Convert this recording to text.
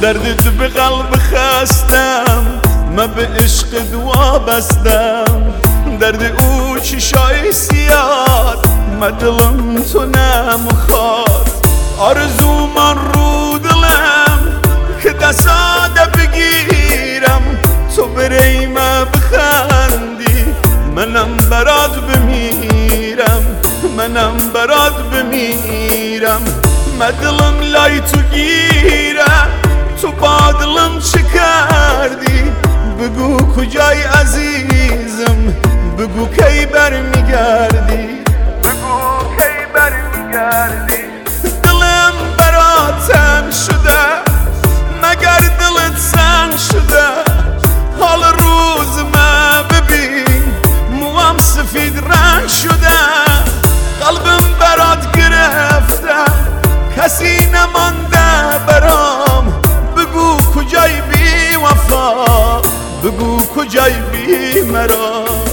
دردت به قلب خستم، من به عشق دعا بستم. درد او چشای سیاد، من دلم تو نمیخواد. آرزو من رو دلم که دستات بگیرم، تو برای من بخندی، منم برات بمیرم، منم برات بمیرم. من دلم لای تو گیره، تو با دلم چه کردی؟ بگو کجای عزیزم، بگو کی برمیگردی، بگو کی برمیگردی. دلم برات تنگ شده، مگر دلت سنگ شده؟ حال روز من ببین، موام سفید رنگ شده. قلبم برات گرفته، کسی نمانده برام. بگو کجای بی وفا، بگو کجای بی مرام.